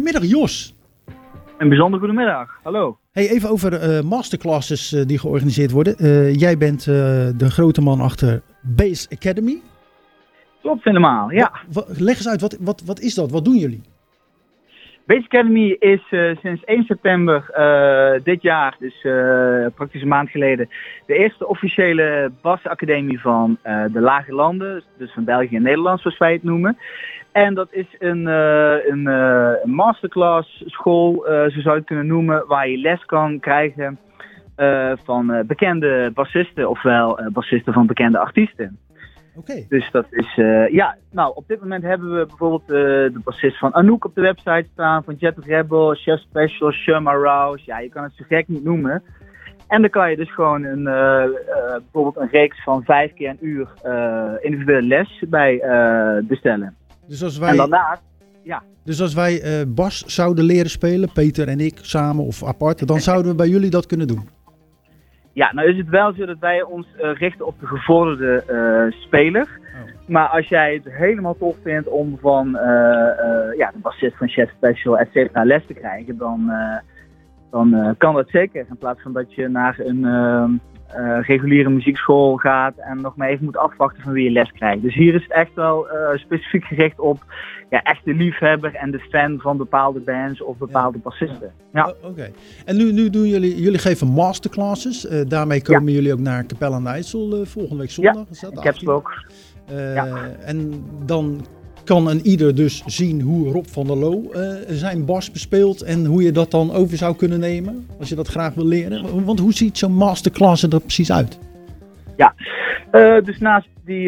Goedemiddag Jos. Een bijzonder goedemiddag, hallo. Hey, even over masterclasses die georganiseerd worden. Jij bent de grote man achter Base Academy. Klopt helemaal, ja. Leg eens uit, wat is dat? Wat doen jullie? Base Academy is sinds 1 september dit jaar, dus praktisch een maand geleden, de eerste officiële basacademie van de Lage Landen, dus van België en Nederland zoals wij het noemen. En dat is een masterclass school, zo zou je het kunnen noemen, waar je les kan krijgen van bekende bassisten, ofwel bassisten van bekende artiesten. Okay. Dus dat is, op dit moment hebben we bijvoorbeeld de bassist van Anouk op de website staan, van Jet Rebel, Chef Special, Shema Rouse, ja, je kan het zo gek niet noemen. En dan kan je dus gewoon bijvoorbeeld een reeks van 5 keer een uur individuele les bij bestellen. Dus als wij, en daarnaast, dus als wij bas zouden leren spelen, Peter en ik samen of apart, dan zouden we bij jullie dat kunnen doen? Ja, nou is het wel zo dat wij ons richten op de gevorderde speler. Oh. Maar als jij het helemaal tof vindt om van de bassist van Chef Special, et cetera, les te krijgen, dan kan dat zeker. In plaats van dat je naar een reguliere muziekschool gaat en nog maar even moet afwachten van wie je les krijgt. Dus hier is het echt wel specifiek gericht op echt de liefhebber en de fan van bepaalde bands of bepaalde bassisten. Ja. Oké. En nu doen jullie geven masterclasses. Daarmee komen jullie ook naar Capelle aan de IJssel volgende week zondag. Ja, ik heb het ook. En dan kan een ieder dus zien hoe Rob van der Loo zijn bas bespeelt en hoe je dat dan over zou kunnen nemen, als je dat graag wil leren. Want hoe ziet zo'n masterclass er precies uit? Ja, dus naast die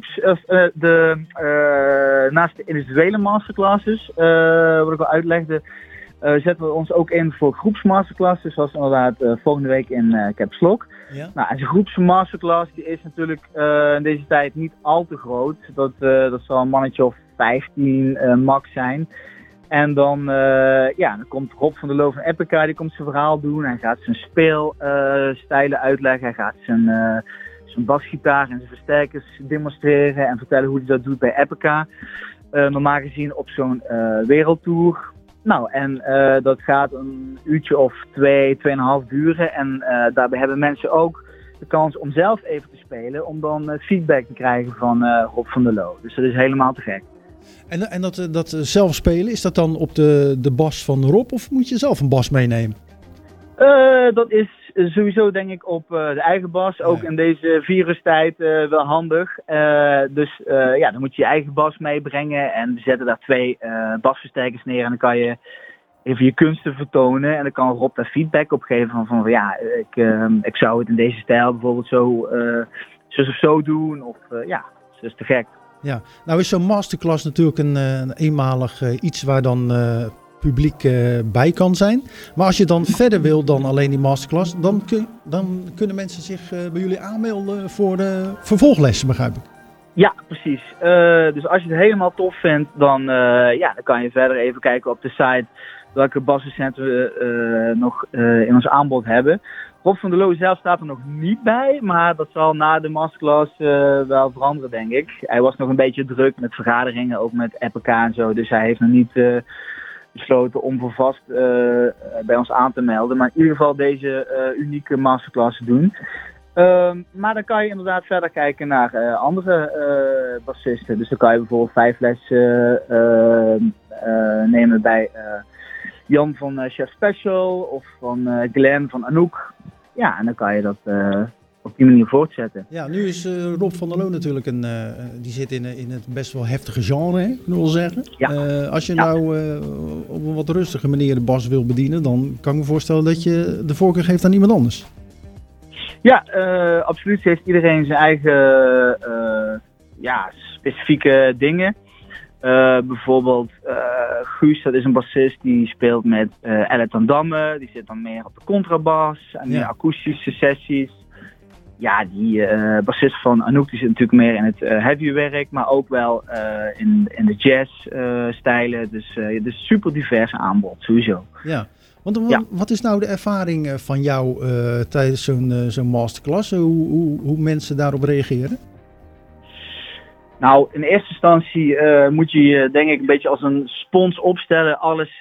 naast de individuele masterclasses, wat ik al uitlegde, zetten we ons ook in voor groepsmasterclasses, zoals inderdaad volgende week in Caps Lock. Ja. Nou, en zo'n groepsmasterclass die is natuurlijk in deze tijd niet al te groot. Dat zal een mannetje of 15 max zijn. En dan komt Rob van der Loo van Epica, die komt zijn verhaal doen. Hij gaat zijn speelstijlen uitleggen. Hij gaat zijn basgitaar en zijn versterkers demonstreren en vertellen hoe hij dat doet bij Epica. Normaal gezien op zo'n wereldtour. Nou, en dat gaat een uurtje of 2,5 duren. En daarbij hebben mensen ook de kans om zelf even te spelen, om dan feedback te krijgen van Rob van der Loo. Dus dat is helemaal te gek. En dat zelf spelen, is dat dan op de bas van Rob of moet je zelf een bas meenemen? Dat is sowieso denk ik op de eigen bas, ook in deze virustijd wel handig. Dan moet je je eigen bas meebrengen en we zetten daar 2 basversterkers neer en dan kan je even je kunsten vertonen en dan kan Rob daar feedback op geven van ik zou het in deze stijl bijvoorbeeld zo of zo doen of dat is te gek. Ja, nou is zo'n masterclass natuurlijk een eenmalig iets waar dan publiek bij kan zijn. Maar als je dan verder wil dan alleen die masterclass, dan kunnen mensen zich bij jullie aanmelden voor vervolglessen, begrijp ik. Ja, precies. Dus als je het helemaal tof vindt, dan kan je verder even kijken op de site welke basrecenten we nog in ons aanbod hebben. Rob van der Loo zelf staat er nog niet bij, maar dat zal na de masterclass wel veranderen, denk ik. Hij was nog een beetje druk met vergaderingen, ook met Epica en zo, dus hij heeft nog niet besloten om voor vast bij ons aan te melden. Maar in ieder geval deze unieke masterclass doen. Maar dan kan je inderdaad verder kijken naar andere bassisten. Dus dan kan je bijvoorbeeld 5 lessen nemen bij Jan van Chef Special of van Glenn van Anouk. Ja, en dan kan je dat op die manier voortzetten. Ja, nu is Rob van der Loo natuurlijk die zit in het best wel heftige genre, hè, kunnen we wel zeggen. Ja. Als je nou op een wat rustige manier de bas wil bedienen, dan kan ik me voorstellen dat je de voorkeur geeft aan iemand anders. Ja, absoluut. Heeft iedereen zijn eigen specifieke dingen. Bijvoorbeeld Guus, dat is een bassist die speelt met Elle ten Damme. Die zit dan meer op de contrabas en meer akoestische sessies. Ja, die bassist van Anouk die zit natuurlijk meer in het heavy werk, maar ook wel in de jazz stijlen. Dus super divers aanbod, sowieso. Ja. Want wat is nou de ervaring van jou tijdens zo'n masterclass? Hoe mensen daarop reageren? Nou, in eerste instantie moet je je denk ik een beetje als een spons opstellen. Alles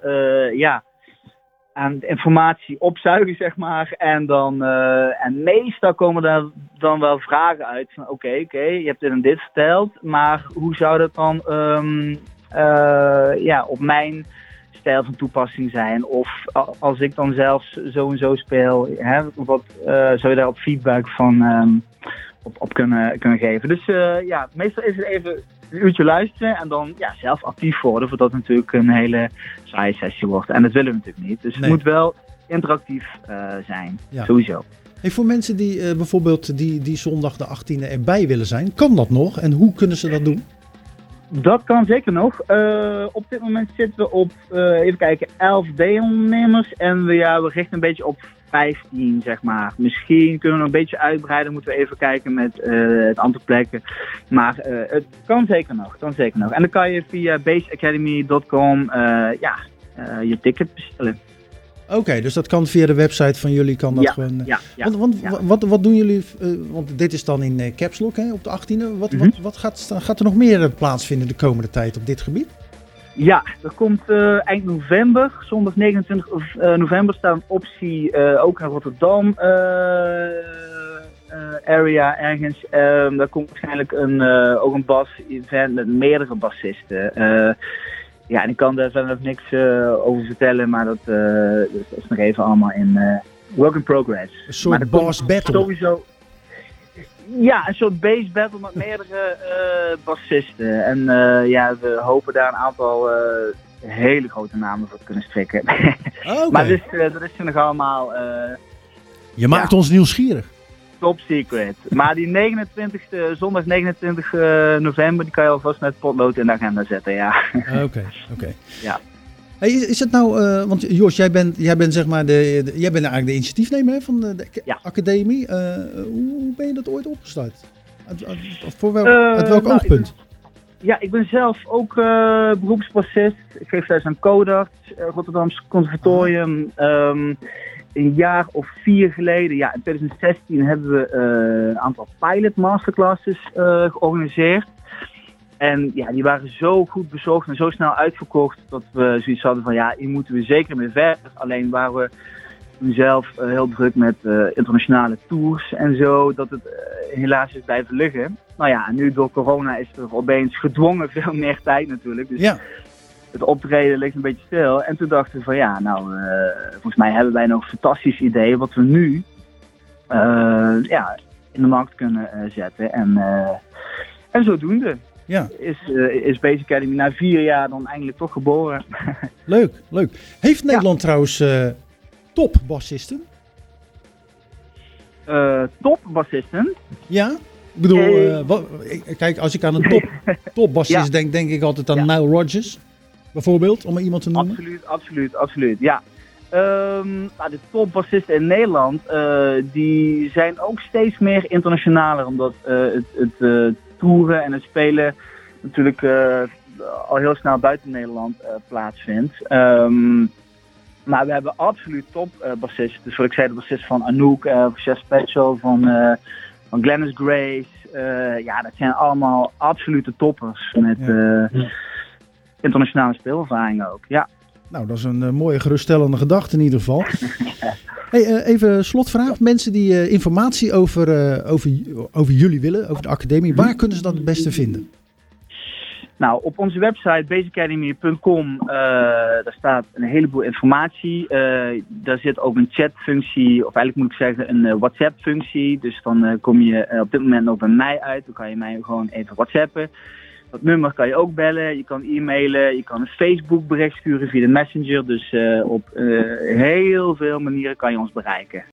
aan informatie opzuigen, zeg maar. En meestal komen daar dan wel vragen uit van oké, je hebt dit en dit verteld. Maar hoe zou dat dan op mijn stijl van toepassing zijn? Of als ik dan zelf zo en zo speel, wat zou je daar op feedback van op kunnen geven? Dus meestal is het even een uurtje luisteren en dan zelf actief worden, voordat het natuurlijk een hele saaie sessie wordt. En dat willen we natuurlijk niet. Dus het moet wel interactief zijn, sowieso. Hey, voor mensen die bijvoorbeeld die zondag de 18e erbij willen zijn, kan dat nog? En hoe kunnen ze dat doen? Dat kan zeker nog. Op dit moment zitten we op, even kijken, 11 deelnemers. En we richten een beetje op 15, zeg maar. Misschien kunnen we nog een beetje uitbreiden. Moeten we even kijken met het aantal plekken. Maar het kan zeker nog. En dan kan je via baseacademy.com je ticket bestellen. Oké, dus dat kan via de website van jullie, kan dat gewoon... Wat doen jullie, want dit is dan in Caps Lock op de 18e. Wat gaat er nog meer plaatsvinden de komende tijd op dit gebied? Ja, er komt eind november, zondag 29 november, staat een optie ook naar Rotterdam area ergens. Daar komt waarschijnlijk ook een bas-event met meerdere bassisten. En ik kan daar verder nog niks over vertellen, maar dat is nog even allemaal in work in progress. Een soort bass battle? Sowieso. Ja, een soort bass battle met meerdere bassisten. En we hopen daar een aantal hele grote namen voor te kunnen strikken. Okay. Maar dat is nog allemaal... Je maakt ons nieuwsgierig. Top secret. Maar die zondag 29 november, die kan je alvast met potlood in de agenda zetten, ja. Oké. Ja. Hey, is het nou, want Jos, jij bent zeg maar jij bent eigenlijk de initiatiefnemer van de academie. Hoe ben je dat ooit opgestart? Uit welk oogpunt? Ik ben zelf ook beroepsbassist. Ik geef les aan Codarts, Rotterdamse Conservatorium. Een jaar of 4 geleden, in 2016, hebben we een aantal pilot masterclasses georganiseerd. En die waren zo goed bezocht en zo snel uitverkocht dat we zoiets hadden van hier moeten we zeker mee verder. Alleen waren we toen zelf heel druk met internationale tours en zo, dat het helaas is blijven liggen. En nu door corona is er opeens gedwongen veel meer tijd natuurlijk. Dus het optreden ligt een beetje stil. En toen dachten we van volgens mij hebben wij nog een fantastisch idee wat we nu in de markt kunnen zetten. En zodoende is Base Academy na 4 jaar dan eindelijk toch geboren. Leuk. Heeft Nederland trouwens topbassisten? Topbassisten? Ja. Ik bedoel, kijk, als ik aan een topbassist denk ik altijd aan Nile Rodgers. Bijvoorbeeld, om maar iemand te noemen. Absoluut. Ja. De topbassisten in Nederland, die zijn ook steeds meer internationaler. Omdat het toeren en het spelen natuurlijk al heel snel buiten Nederland plaatsvindt. Maar we hebben absoluut topbassisten. Dus wat ik zei, de bassist van Anouk, van Chef Special, van Glennis Grace. Dat zijn allemaal absolute toppers met... internationale speelervaring ook, ja. Nou, dat is een mooie geruststellende gedachte in ieder geval. Hey, even slotvraag. Mensen die informatie over jullie willen, over de academie, waar kunnen ze dat het beste vinden? Nou, op onze website baseacademy.com daar staat een heleboel informatie. Daar zit ook een chatfunctie, of eigenlijk moet ik zeggen een WhatsApp-functie. Dus dan kom je op dit moment nog bij mij uit. Dan kan je mij gewoon even WhatsAppen. Dat nummer kan je ook bellen, je kan e-mailen, je kan een Facebook bericht sturen via de Messenger. Dus op heel veel manieren kan je ons bereiken.